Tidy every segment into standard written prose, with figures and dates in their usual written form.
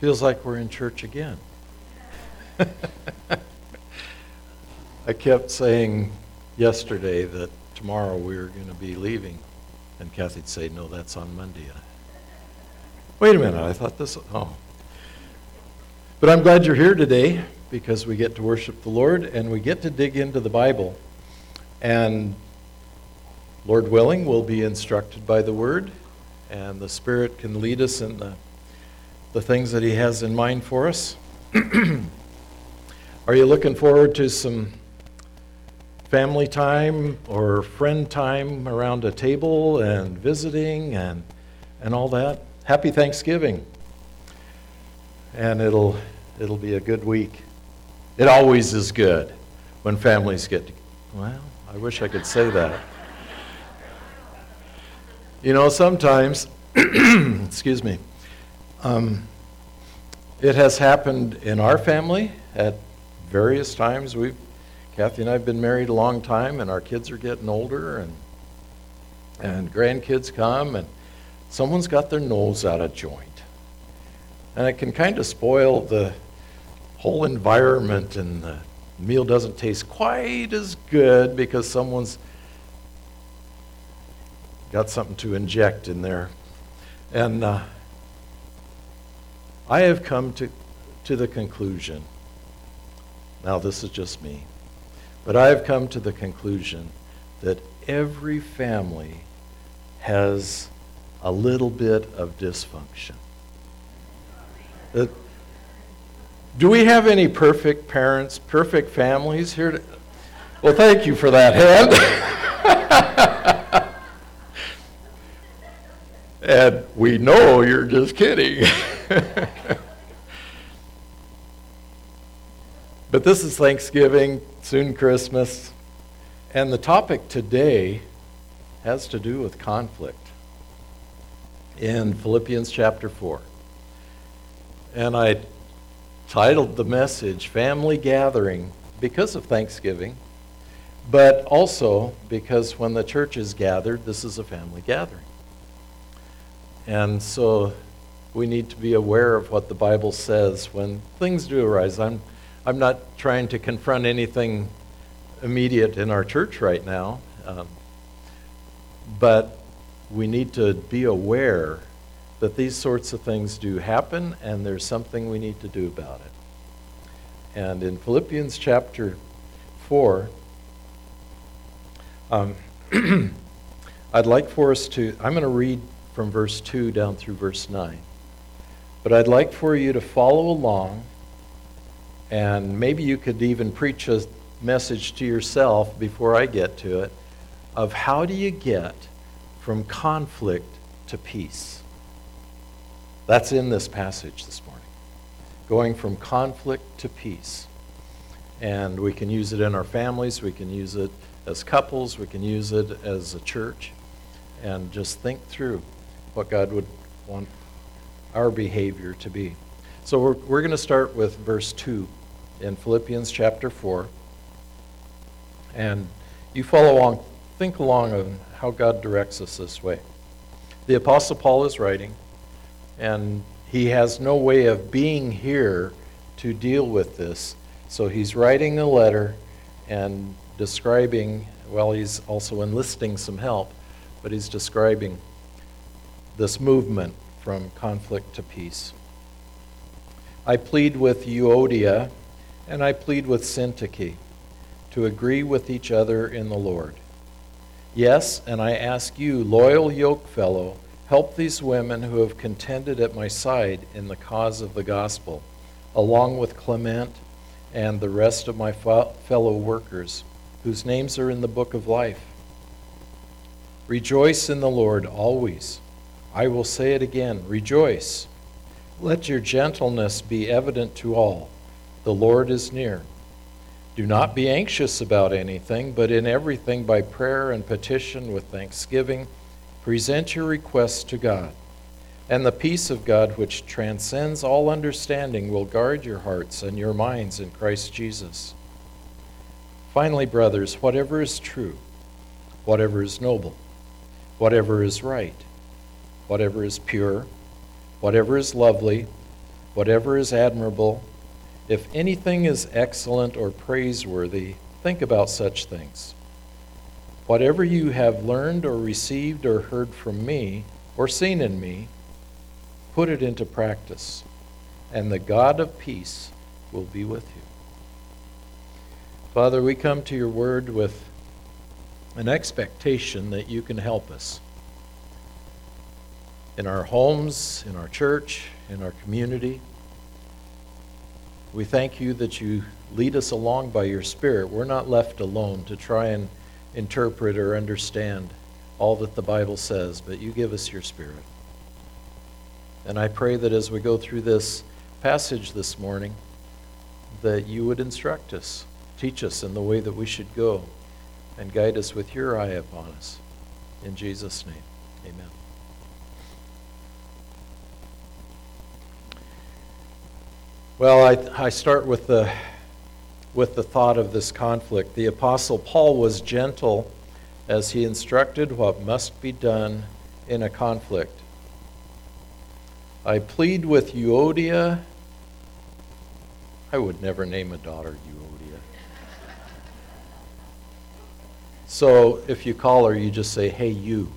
Feels like we're in church again. I kept saying yesterday that tomorrow we were going to be leaving, and Kathy'd say, no, that's on Monday. Wait a minute, I thought this, But I'm glad you're here today because we get to worship the Lord and we get to dig into the Bible. And Lord willing, we'll be instructed by the Word, and the Spirit can lead us in the things that He has in mind for us. Are you looking forward to some family time or friend time around a table and visiting and all that? Happy Thanksgiving. And it'll be a good week. It always is good when families get together. Well, I wish I could say that. You know, sometimes, excuse me, it has happened in our family at various times. Kathy and I have been married a long time, and our kids are getting older, and grandkids come, and someone's got their nose out of joint. And it can kind of spoil the whole environment, and the meal doesn't taste quite as good because someone's got something to inject in there. And I have come to the conclusion, now this is just me, but I have come to the conclusion that every family has a little bit of dysfunction. Do we have any perfect parents, perfect families here? Well, thank you for that hand. And we know you're just kidding. But this is Thanksgiving, soon Christmas, and the topic today has to do with conflict in Philippians chapter 4. And I titled the message, Family Gathering, because of Thanksgiving, but also because when the church is gathered, this is a family gathering. And so we need to be aware of what the Bible says when things do arise. I'm not trying to confront anything immediate in our church right now, but we need to be aware that these sorts of things do happen, and there's something we need to do about it. And in Philippians chapter 4, I'd like for us to, I'm going to read from verse 2 down through verse 9. But I'd like for you to follow along, and maybe you could even preach a message to yourself before I get to it, of how do you get from conflict to peace. That's in this passage this morning. Going from conflict to peace. And we can use it in our families, we can use it as couples, we can use it as a church, and just think through what God would want our behavior to be. So we're going to start with verse 2 in Philippians chapter 4. And you follow along, think along on how God directs us this way. The Apostle Paul is writing, and he has no way of being here to deal with this. So he's writing a letter and describing, well, he's also enlisting some help, but he's describing this movement from conflict to peace. I plead with Euodia, and I plead with Syntyche to agree with each other in the Lord. Yes, and I ask you, loyal yokefellow, help these women who have contended at my side in the cause of the gospel, along with Clement and the rest of my fellow workers, whose names are in the book of life. Rejoice in the Lord always. I will say it again, rejoice. Let your gentleness be evident to all. The Lord is near. Do not be anxious about anything, but in everything by prayer and petition with thanksgiving, present your requests to God. And the peace of God, which transcends all understanding, will guard your hearts and your minds in Christ Jesus. Finally, brothers, whatever is true, whatever is noble, whatever is right, whatever is pure, whatever is lovely, whatever is admirable, if anything is excellent or praiseworthy, think about such things. Whatever you have learned or received or heard from me or seen in me, put it into practice, and the God of peace will be with you. Father, we come to your word with an expectation that you can help us in our homes, in our church, in our community. We thank you that you lead us along by your Spirit. We're not left alone to try and interpret or understand all that the Bible says, but you give us your Spirit. And I pray that as we go through this passage this morning, that you would instruct us, teach us in the way that we should go, and guide us with your eye upon us. In Jesus' name, amen. Well, I start with the thought of this conflict. The Apostle Paul was gentle as he instructed what must be done in a conflict. I plead with Euodia. I would never name a daughter Euodia. So if you call her, you just say, "Hey, you."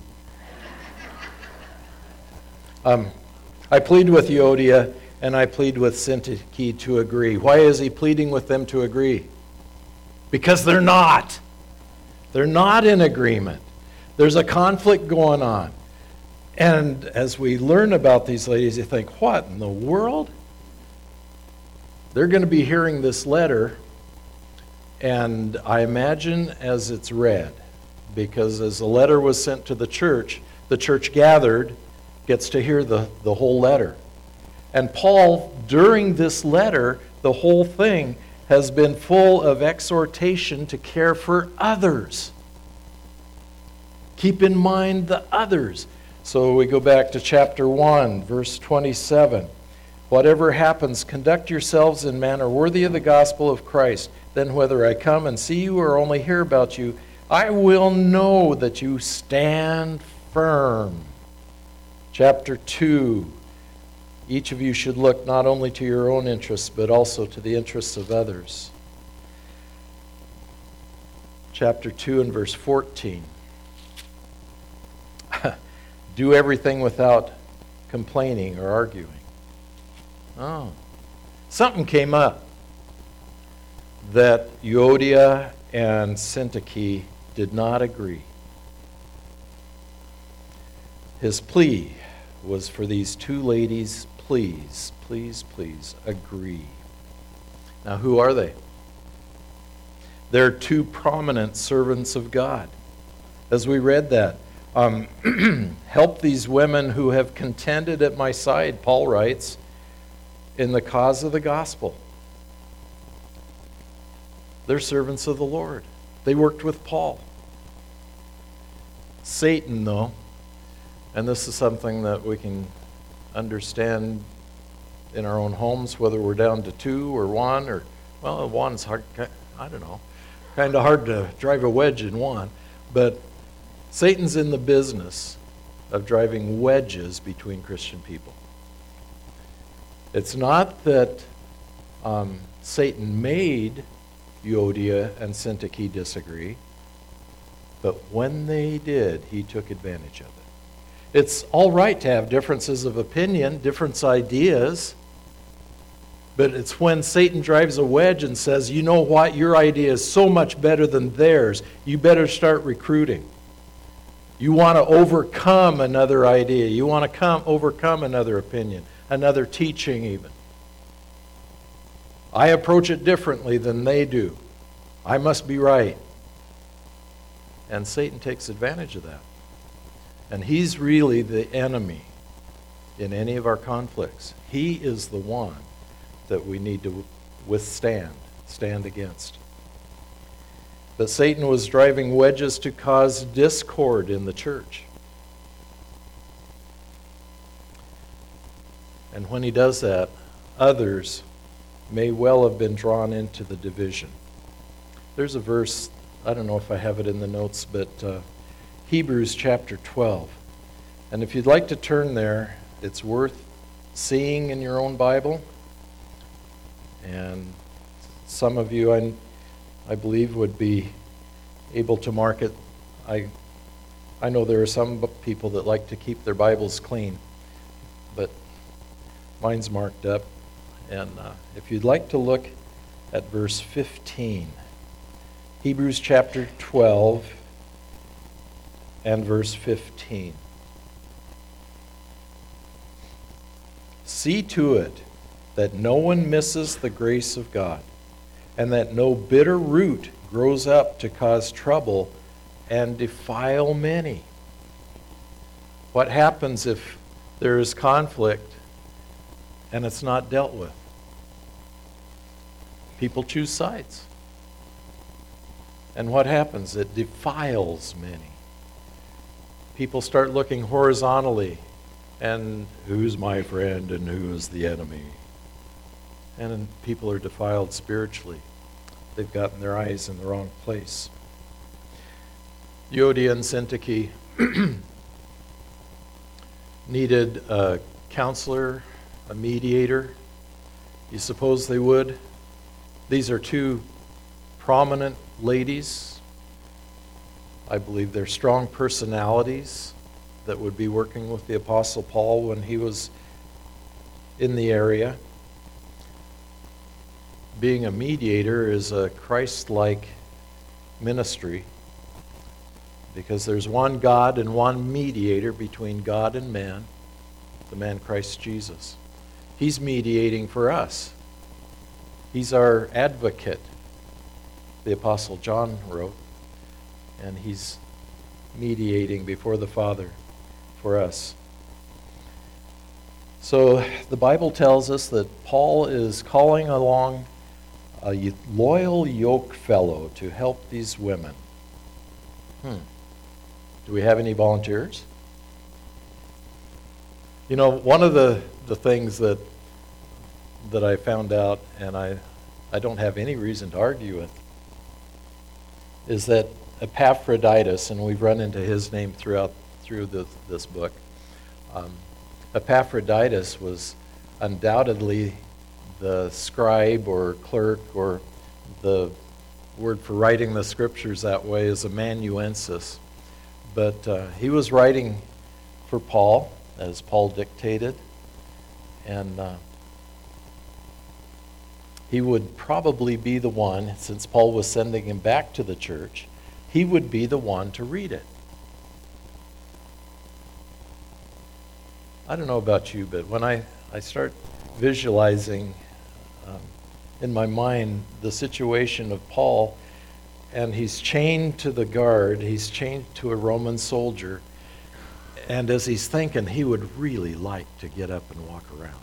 I plead with Euodia, and I plead with Syntyche to agree. Why is he pleading with them to agree? Because they're not. They're not in agreement. There's a conflict going on. And as we learn about these ladies, you think, what in the world? They're going to be hearing this letter, and I imagine as it's read, because as the letter was sent to the church gathered, gets to hear the whole letter. And Paul, during this letter, the whole thing has been full of exhortation to care for others. Keep in mind the others. So we go back to chapter 1, verse 27. Whatever happens, conduct yourselves in manner worthy of the gospel of Christ. Then whether I come and see you or only hear about you, I will know that you stand firm. Chapter 2. Each of you should look not only to your own interests, but also to the interests of others. Chapter 2 and verse 14. Do everything without complaining or arguing. Oh, something came up that Euodia and Syntyche did not agree. His plea was for these two ladies, please, please, please agree. Now, who are they? They're two prominent servants of God. As we read that, help these women who have contended at my side, Paul writes, in the cause of the gospel. They're servants of the Lord. They worked with Paul. Satan, though, and this is something that we can understand in our own homes, whether we're down to 2 or 1, or, well, 1's hard, I don't know, kind of hard to drive a wedge in 1, but Satan's in the business of driving wedges between Christian people. It's not that Satan made Euodia and Syntyche disagree, but when they did, he took advantage of it. It's all right to have differences of opinion, different ideas, but it's when Satan drives a wedge and says, you know what, your idea is so much better than theirs, you better start recruiting. You want to overcome another idea. You want to overcome another opinion, another teaching even. I approach it differently than they do. I must be right. And Satan takes advantage of that. And he's really the enemy in any of our conflicts. He is the one that we need to stand against. But Satan was driving wedges to cause discord in the church. And when he does that, others may well have been drawn into the division. There's a verse, I don't know if I have it in the notes, but Hebrews chapter 12. And if you'd like to turn there, it's worth seeing in your own Bible. And some of you, I believe, would be able to mark it. I know there are some people that like to keep their Bibles clean, but mine's marked up. And if you'd like to look at verse 15, Hebrews chapter 12 and verse 15. See to it that no one misses the grace of God, and that no bitter root grows up to cause trouble and defile many. What happens if there is conflict and it's not dealt with? People choose sides. And what happens? It defiles many. People start looking horizontally, and who's my friend and who is the enemy? And then people are defiled spiritually. They've gotten their eyes in the wrong place. Euodia and Syntyche needed a counselor, a mediator. You suppose they would? These are two prominent ladies. I believe they're strong personalities that would be working with the Apostle Paul when he was in the area. Being a mediator is a Christ-like ministry because there's one God and one mediator between God and man, the man Christ Jesus. He's mediating for us. He's our advocate, the Apostle John wrote, and he's mediating before the Father for us. So the Bible tells us that Paul is calling along a loyal yoke fellow to help these women. Do we have any volunteers? You know, one of the things that I found out, and I don't have any reason to argue with, is that Epaphroditus, and we've run into his name through this book, Epaphroditus was undoubtedly the scribe or clerk, or the word for writing the scriptures that way is amanuensis. But he was writing for Paul, as Paul dictated, and he would probably be the one, since Paul was sending him back to the church, he would be the one to read it. I don't know about you, but when I start visualizing in my mind the situation of Paul, and he's chained to the guard, he's chained to a Roman soldier, and as he's thinking, he would really like to get up and walk around.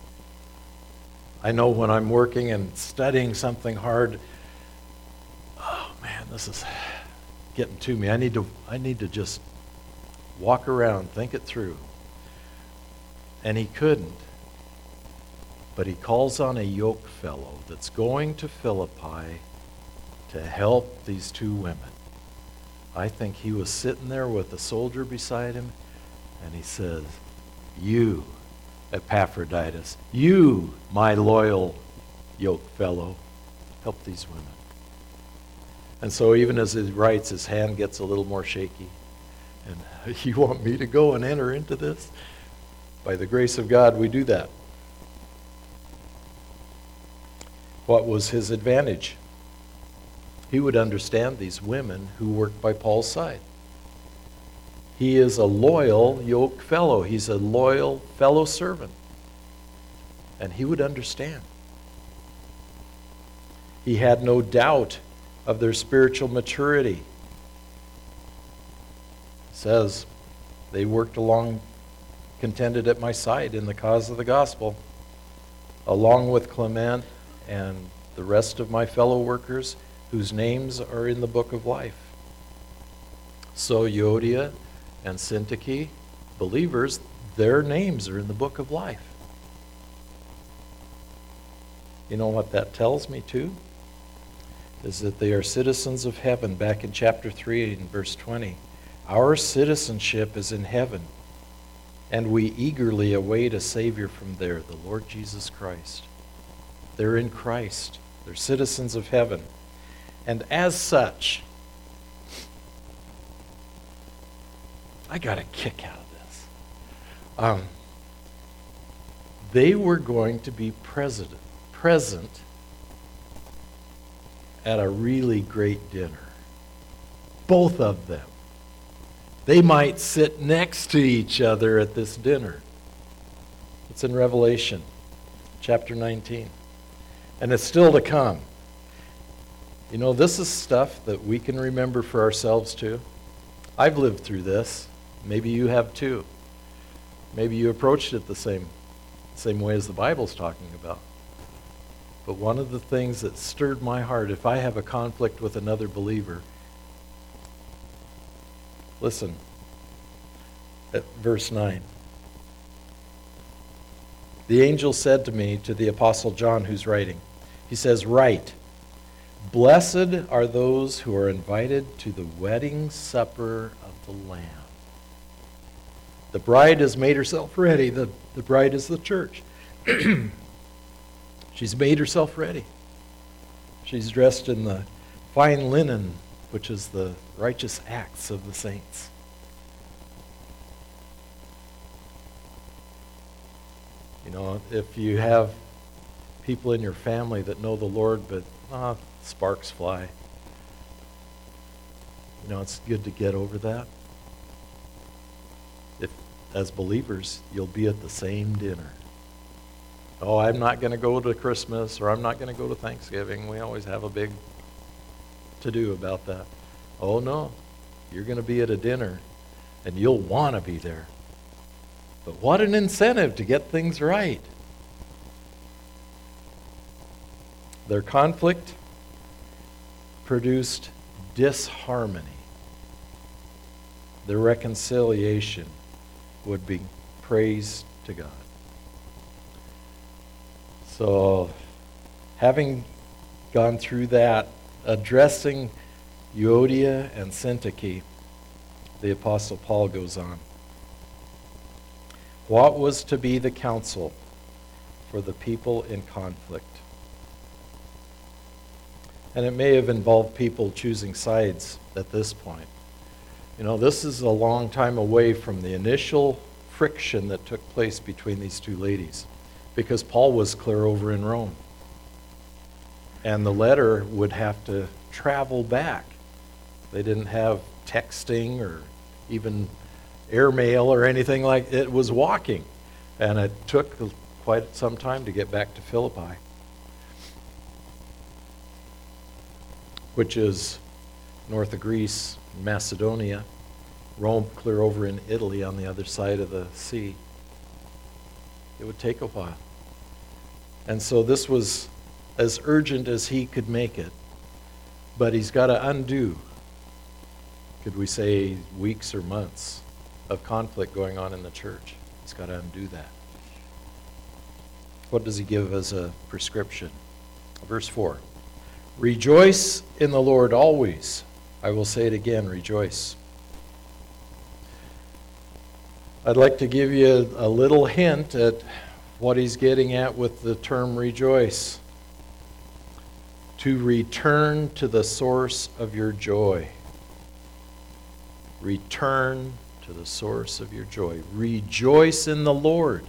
I know when I'm working and studying something hard, oh man, this is getting to me. I need to just walk around, think it through. And he couldn't. But he calls on a yoke fellow that's going to Philippi to help these two women. I think he was sitting there with a soldier beside him, and he says, "You, Epaphroditus, you, my loyal yoke fellow, help these women." And so even as he writes, his hand gets a little more shaky. And you want me to go and enter into this? By the grace of God, we do that. What was his advantage? He would understand these women who worked by Paul's side. He is a loyal yoke fellow. He's a loyal fellow servant. And he would understand. He had no doubt of their spiritual maturity. It says, they worked along, contended at my side in the cause of the gospel, along with Clement and the rest of my fellow workers whose names are in the book of life. So Euodia and Syntyche, believers, their names are in the book of life. You know what that tells me too? Is that they are citizens of heaven. Back in chapter 3 and verse 20. Our citizenship is in heaven. and we eagerly await a Savior from there, the Lord Jesus Christ. They're in Christ. They're citizens of heaven. And as such, I got a kick out of this. They were going to be present at a really great dinner. Both of them. They might sit next to each other at this dinner. It's in Revelation chapter 19. And it's still to come. You know, this is stuff that we can remember for ourselves too. I've lived through this. Maybe you have too. Maybe you approached it the same way as the Bible's talking about. But one of the things that stirred my heart, if I have a conflict with another believer, listen, at verse 9. The angel said to me, to the Apostle John who's writing, he says, "Write, blessed are those who are invited to the wedding supper of the Lamb." The bride has made herself ready. The bride is the church. She's made herself ready. She's dressed in the fine linen, which is the righteous acts of the saints. You know, if you have people in your family that know the Lord, but sparks fly, you know, it's good to get over that. If, as believers, you'll be at the same dinner. Oh, I'm not going to go to Christmas, or I'm not going to go to Thanksgiving. We always have a big to-do about that. Oh, no. You're going to be at a dinner, and you'll want to be there. But what an incentive to get things right. Their conflict produced disharmony. Their reconciliation would be praise to God. So, having gone through that, addressing Euodia and Syntyche, the Apostle Paul goes on. What was to be the counsel for the people in conflict? And it may have involved people choosing sides at this point. You know, this is a long time away from the initial friction that took place between these two ladies, because Paul was clear over in Rome. And the letter would have to travel back. They didn't have texting or even airmail or anything like it. It was walking. And it took quite some time to get back to Philippi, which is north of Greece, Macedonia, Rome clear over in Italy on the other side of the sea. It would take a while. And so this was as urgent as he could make it. But he's got to undo, could we say, weeks or months of conflict going on in the church. He's got to undo that. What does he give as a prescription? Verse 4. Rejoice in the Lord always. I will say it again, rejoice. I'd like to give you a little hint at what he's getting at with the term rejoice. To return to the source of your joy. Return to the source of your joy. Rejoice in the Lord.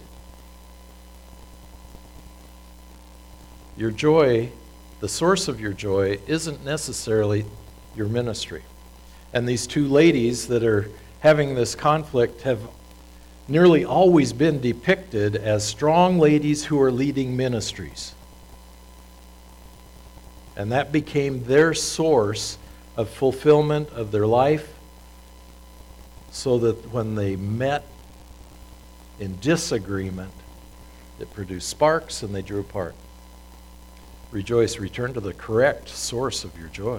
Your joy, the source of your joy, isn't necessarily your ministry. And these two ladies that are having this conflict have nearly always been depicted as strong ladies who are leading ministries. And that became their source of fulfillment of their life, so that when they met in disagreement, it produced sparks and they drew apart. Rejoice, return to the correct source of your joy.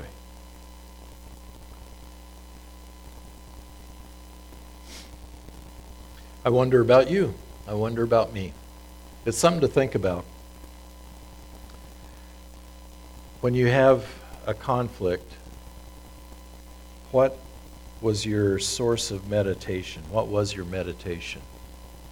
I wonder about you. I wonder about me. It's something to think about. When you have a conflict, what was your source of meditation? What was your meditation?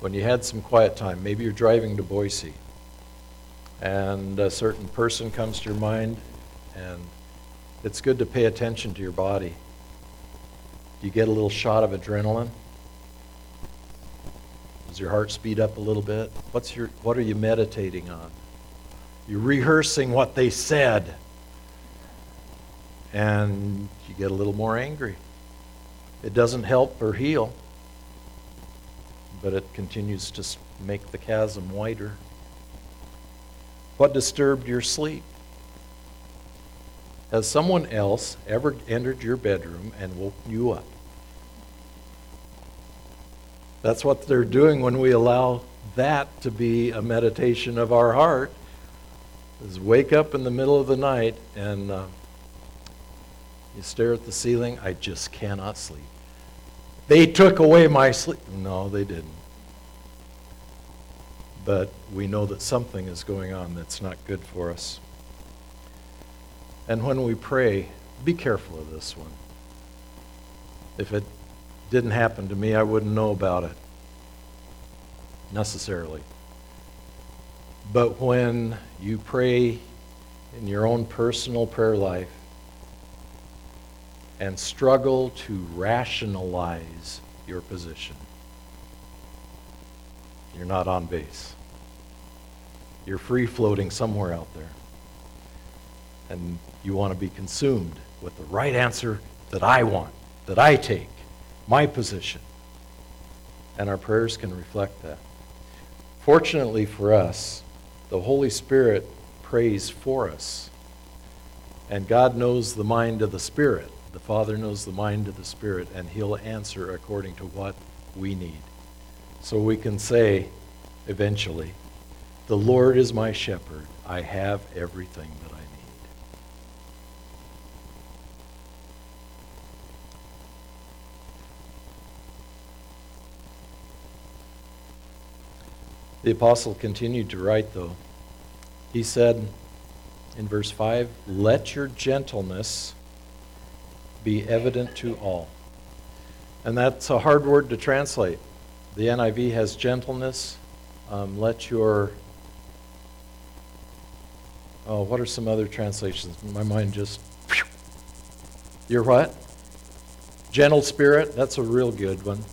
when you had some quiet time. Maybe you're driving to Boise, and a certain person comes to your mind, and it's good to pay attention to your body. Do you get a little shot of adrenaline? Does your heart speed up a little bit? What are you meditating on? You're rehearsing what they said, and you get a little more angry. It doesn't help or heal, but it continues to make the chasm wider. What disturbed your sleep? Has someone else ever entered your bedroom and woke you up? That's what they're doing when we allow that to be a meditation of our heart, is wake up in the middle of the night and you stare at the ceiling. I just cannot sleep. They took away my sleep. No, they didn't. But we know that something is going on that's not good for us. And when we pray, be careful of this one. If it didn't happen to me, I wouldn't know about it necessarily. But when you pray in your own personal prayer life and struggle to rationalize your position, you're not on base. You're free-floating somewhere out there. And you want to be consumed with the right answer that I want, that I take, my position. And our prayers can reflect that. Fortunately for us, the Holy Spirit prays for us. And God knows the mind of the Spirit. The Father knows the mind of the Spirit, and He'll answer according to what we need. So we can say, eventually, the Lord is my shepherd. I have everything that I need. The apostle continued to write, though. He said in verse 5, let your gentleness be evident to all. And that's a hard word to translate. The NIV has gentleness. What are some other translations? My mind just, your what? Gentle spirit, that's a real good one.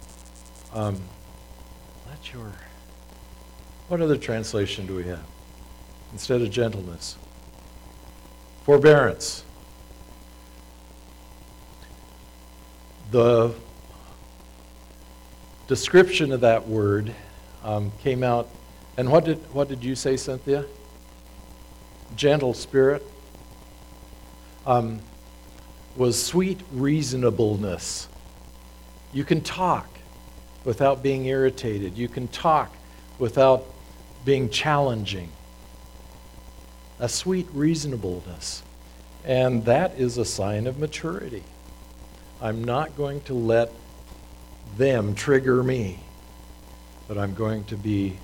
What other translation do we have instead of gentleness? Forbearance. The description of that word came out, and what did you say, Cynthia? Gentle spirit was sweet reasonableness. You can talk without being irritated. You can talk without being challenging. A sweet reasonableness. And that is a sign of maturity. I'm not going to let them trigger me, but I'm going to be,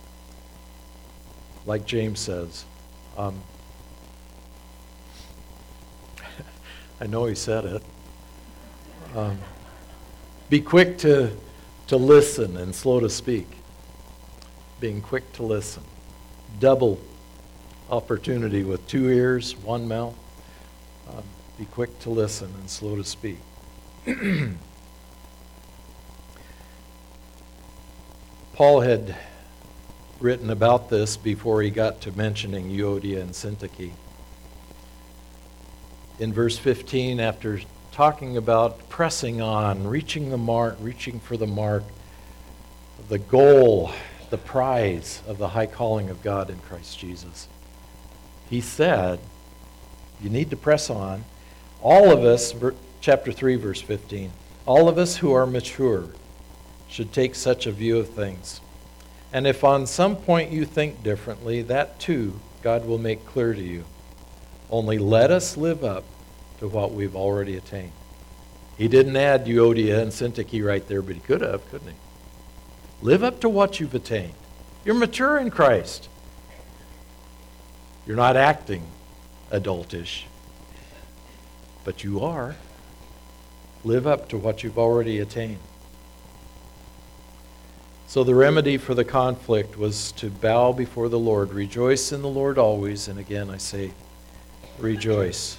like James says, I know he said it, be quick to listen and slow to speak. Being quick to listen. Double opportunity with 2 ears, 1 mouth. Be quick to listen and slow to speak. Paul had written about this before he got to mentioning Euodia and Syntyche. In verse 15, after talking about pressing on, reaching the mark, reaching for the mark, the goal, the prize of the high calling of God in Christ Jesus, he said, you need to press on. All of us, chapter 3, verse 15, all of us who are mature should take such a view of things. And if on some point you think differently, that too God will make clear to you. Only let us live up to what we've already attained. He didn't add Euodia and Syntyche right there, but he could have, couldn't he? Live up to what you've attained. You're mature in Christ. You're not acting adultish, but you are. Live up to what you've already attained. So the remedy for the conflict was to bow before the Lord. Rejoice in the Lord always. And again, I say, rejoice.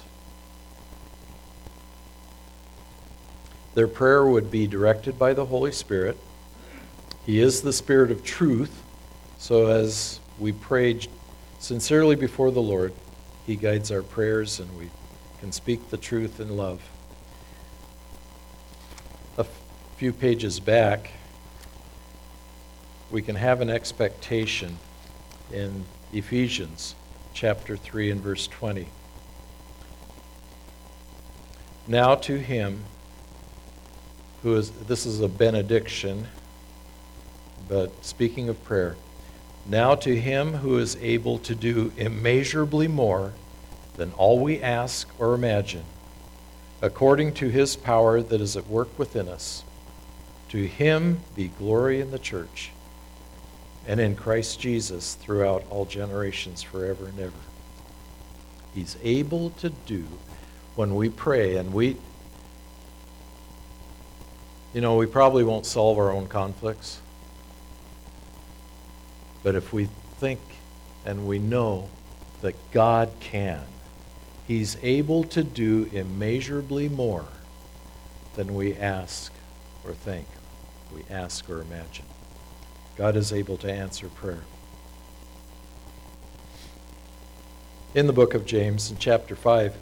Their prayer would be directed by the Holy Spirit. He is the Spirit of truth. So as we pray sincerely before the Lord, He guides our prayers and we can speak the truth in love. A few pages back, we can have an expectation in Ephesians chapter 3 and verse 20. Now to Him who is, this is a benediction, but speaking of prayer, now to Him who is able to do immeasurably more than all we ask or imagine, according to His power that is at work within us, to Him be glory in the church and in Christ Jesus throughout all generations, forever and ever. He's able to do when we pray, and we probably won't solve our own conflicts. But if we think and we know that God can, He's able to do immeasurably more than we ask or think, we ask or imagine. God is able to answer prayer. In the book of James, in chapter 5,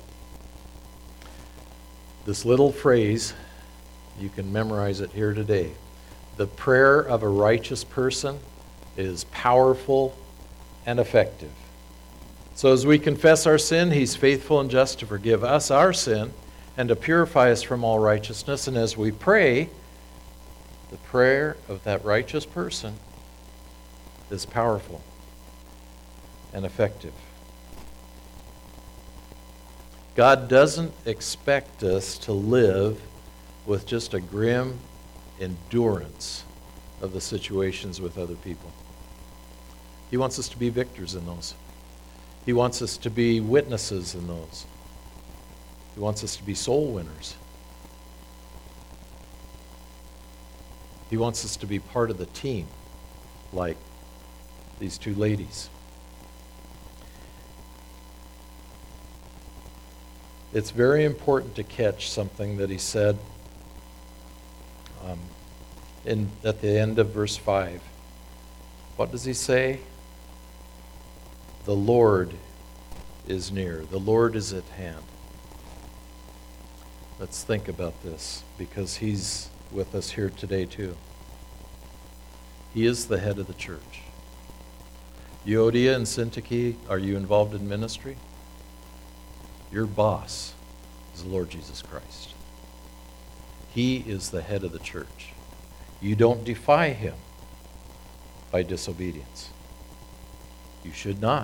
this little phrase, you can memorize it here today. The prayer of a righteous person is powerful and effective. So as we confess our sin, He's faithful and just to forgive us our sin and to purify us from all righteousness. And as we pray, the prayer of that righteous person is powerful and effective. God doesn't expect us to live with just a grim endurance of the situations with other people. He wants us to be victors in those. He wants us to be witnesses in those. He wants us to be soul winners. He wants us to be part of the team, like these two ladies. It's very important to catch something that he said at the end of verse 5. What does he say? The Lord is near. The Lord is at hand. Let's think about this, because He's with us here today too. He is the head of the church. Euodia and Syntyche, are you involved in ministry? Your boss is the Lord Jesus Christ. He is the head of the church. You don't defy Him by disobedience. You should not.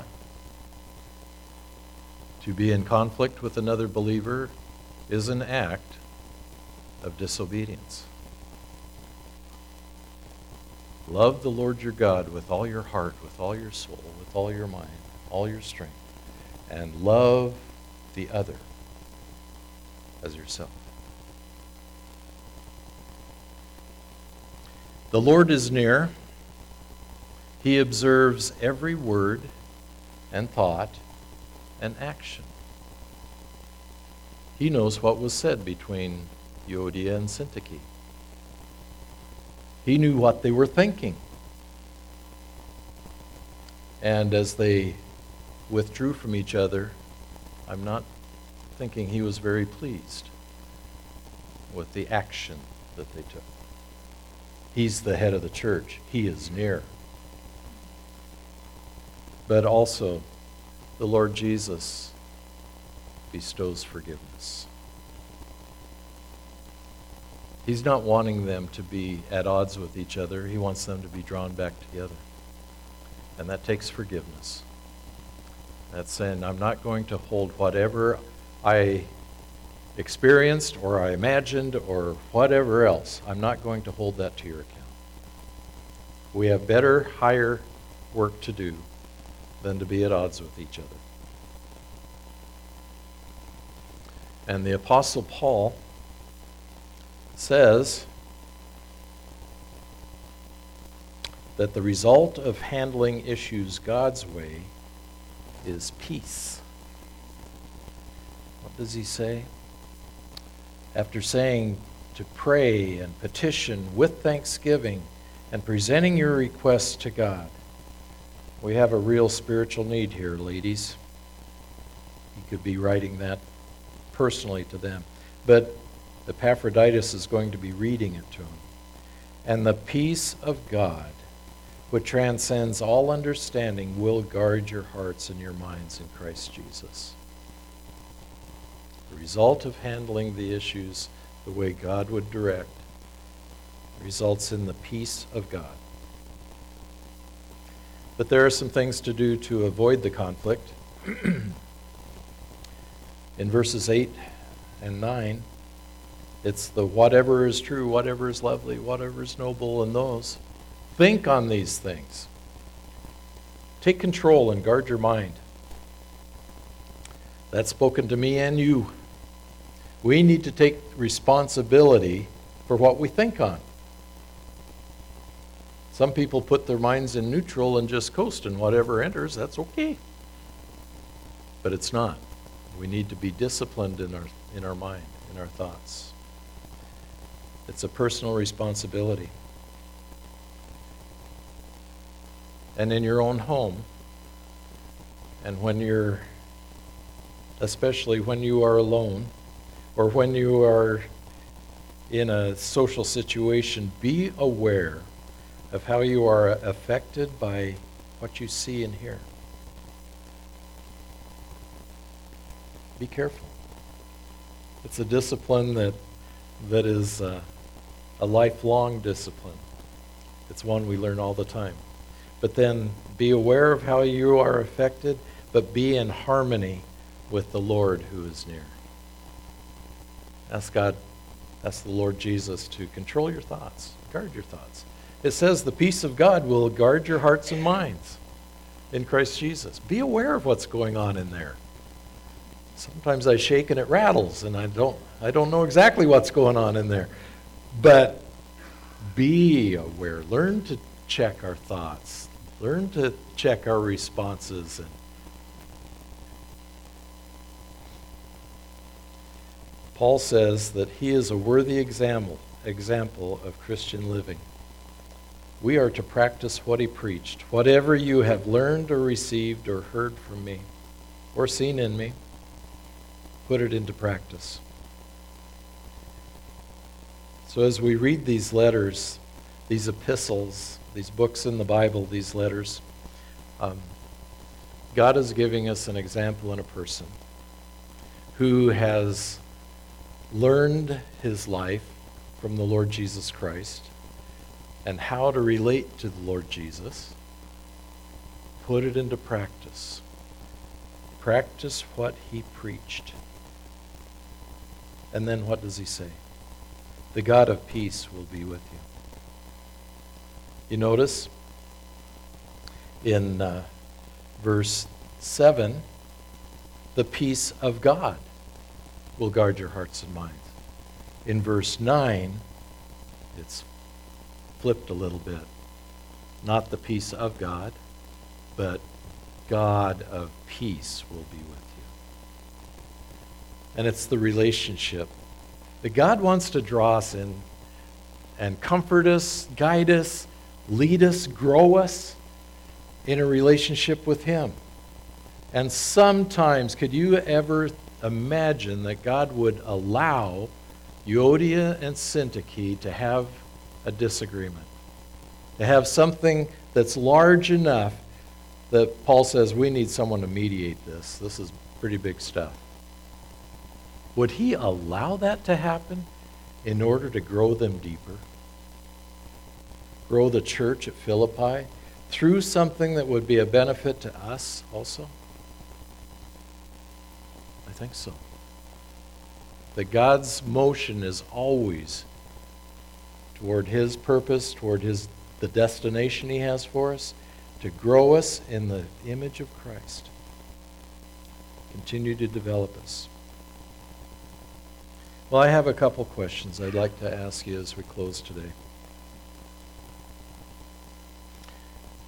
To be in conflict with another believer is an act of disobedience. Love the Lord your God with all your heart, with all your soul, with all your mind, all your strength, and love the other as yourself. The Lord is near. He observes every word and thought and action. He knows what was said between Euodia and Syntyche. He knew what they were thinking. And as they withdrew from each other, I'm not thinking He was very pleased with the action that they took. He's the head of the church. He is near. But also, the Lord Jesus bestows forgiveness. He's not wanting them to be at odds with each other. He wants them to be drawn back together. And that takes forgiveness. That's saying, I'm not going to hold whatever I experienced or I imagined or whatever else. I'm not going to hold that to your account. We have better, higher work to do than to be at odds with each other. And the Apostle Paul says, that the result of handling issues God's way is peace. What does he say? After saying to pray and petition with thanksgiving and presenting your requests to God. We have a real spiritual need here, ladies. You could be writing that personally to them. But Epaphroditus is going to be reading it to him. And the peace of God, which transcends all understanding, will guard your hearts and your minds in Christ Jesus. The result of handling the issues the way God would direct results in the peace of God. But there are some things to do to avoid the conflict. In verses 8 and 9, it's the whatever is true, whatever is lovely, whatever is noble, and those. Think on these things. Take control and guard your mind. That's spoken to me and you. We need to take responsibility for what we think on. Some people put their minds in neutral and just coast, and whatever enters, that's okay. But it's not. We need to be disciplined in our mind, in our thoughts. It's a personal responsibility. And in your own home, and especially when you are alone, or when you are in a social situation, be aware of how you are affected by what you see and hear. Be careful. It's a discipline that is a lifelong discipline. It's one we learn all the time. But then be aware of how you are affected, but be in harmony with the Lord who is near. Ask God, ask the Lord Jesus to control your thoughts, guard your thoughts. It says the peace of God will guard your hearts and minds in Christ Jesus. Be aware of what's going on in there. Sometimes I shake and it rattles, and I don't know exactly what's going on in there. But be aware. Learn to check our thoughts. Learn to check our responses. And Paul says that he is a worthy example of Christian living. We are to practice what he preached. Whatever you have learned or received or heard from me or seen in me, put it into practice. So as we read these letters, these epistles, these books in the Bible, these letters, God is giving us an example in a person who has learned his life from the Lord Jesus Christ and how to relate to the Lord Jesus, put it into practice. Practice what he preached. And then what does he say? The God of peace will be with you. You notice in verse 7, the peace of God will guard your hearts and minds. In verse 9, it's flipped a little bit. Not the peace of God, but God of peace will be with you. And it's the relationship that God wants to draw us in and comfort us, guide us, lead us, grow us in a relationship with him. And sometimes, could you ever imagine that God would allow Euodia and Syntyche to have a disagreement, to have something that's large enough that Paul says we need someone to mediate this. This is pretty big stuff. Would he allow that to happen in order to grow them deeper? Grow the church at Philippi through something that would be a benefit to us also? I think so. That God's motion is always toward his purpose, toward the destination he has for us, to grow us in the image of Christ. Continue to develop us. Well, I have a couple questions I'd like to ask you as we close today.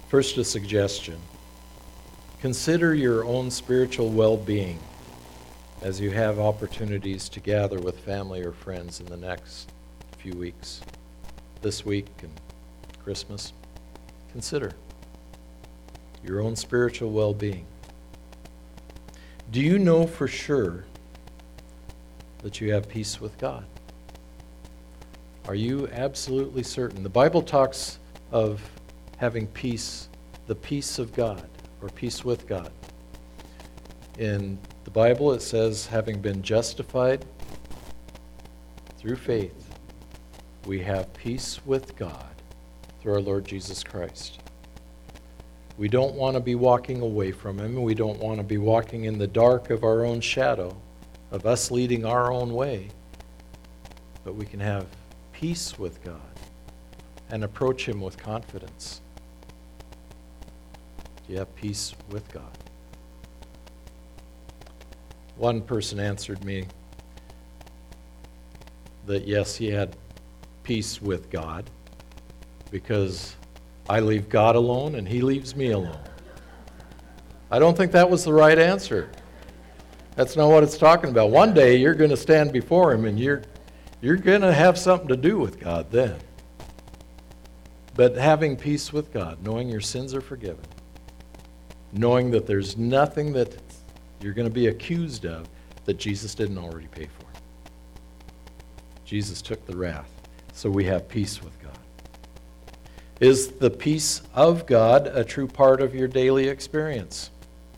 First, a suggestion. Consider your own spiritual well-being as you have opportunities to gather with family or friends in the next few weeks, this week and Christmas. Consider your own spiritual well-being. Do you know for sure that you have peace with God? Are you absolutely certain? The Bible talks of having peace, the peace of God, or peace with God. In the Bible it says, having been justified through faith, we have peace with God through our Lord Jesus Christ. We don't want to be walking away from Him. We don't want to be walking in the dark of our own shadow, of us leading our own way. But we can have peace with God and approach Him with confidence. Do you have peace with God? One person answered me that yes, he had peace with God because I leave God alone and He leaves me alone. I don't think that was the right answer. That's not what it's talking about. One day you're going to stand before Him and you're going to have something to do with God then. But having peace with God, knowing your sins are forgiven, knowing that there's nothing that you're going to be accused of that Jesus didn't already pay for. Jesus took the wrath, so we have peace with God. Is the peace of God a true part of your daily experience?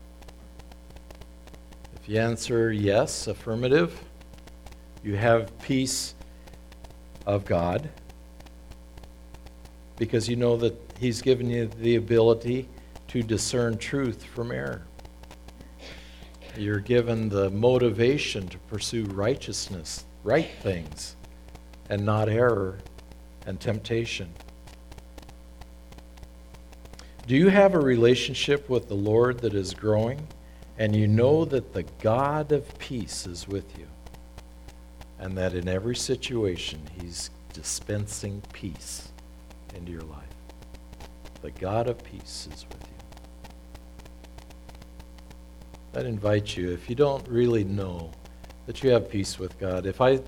If you answer yes, affirmative, you have peace of God because you know that He's given you the ability to discern truth from error. You're given the motivation to pursue righteousness, right things, and not error and temptation. Do you have a relationship with the Lord that is growing, and you know that the God of peace is with you, and that in every situation He's dispensing peace into your life? The God of peace is with you. I'd invite you, if you don't really know that you have peace with God,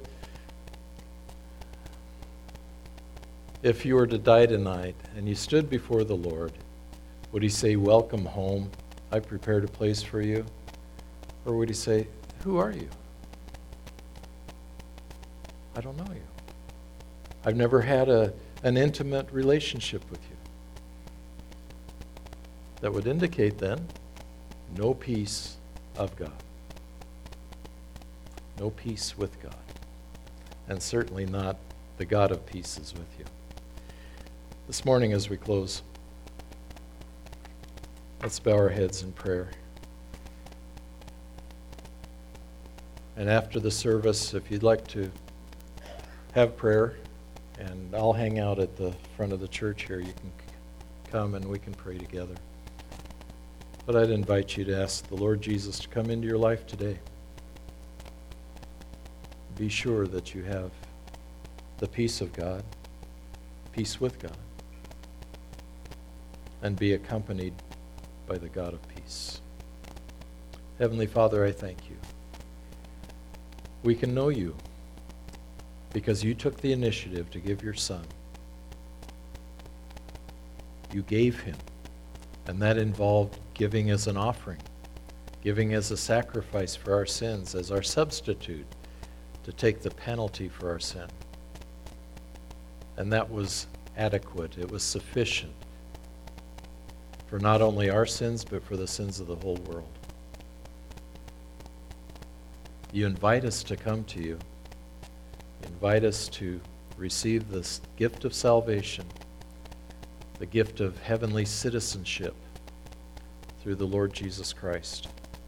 if you were to die tonight and you stood before the Lord, would He say, "Welcome home, I prepared a place for you"? Or would He say, "Who are you? I don't know you. I've never had an intimate relationship with you"? That would indicate then no peace of God. No peace with God. And certainly not the God of peace is with you. This morning as we close, let's bow our heads in prayer. And after the service, if you'd like to have prayer, and I'll hang out at the front of the church here, you can come and we can pray together. But I'd invite you to ask the Lord Jesus to come into your life today. Be sure that you have the peace of God, peace with God, and be accompanied by the God of peace. Heavenly Father, I thank you. We can know you because you took the initiative to give your Son. You gave Him. And that involved giving as an offering, giving as a sacrifice for our sins, as our substitute to take the penalty for our sin. And that was adequate. It was sufficient for not only our sins, but for the sins of the whole world. You invite us to come to you. You invite us to receive this gift of salvation, the gift of heavenly citizenship through the Lord Jesus Christ.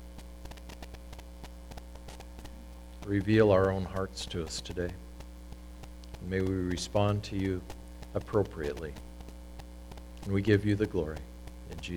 Reveal our own hearts to us today. And may we respond to you appropriately. And we give you the glory. In Jesus'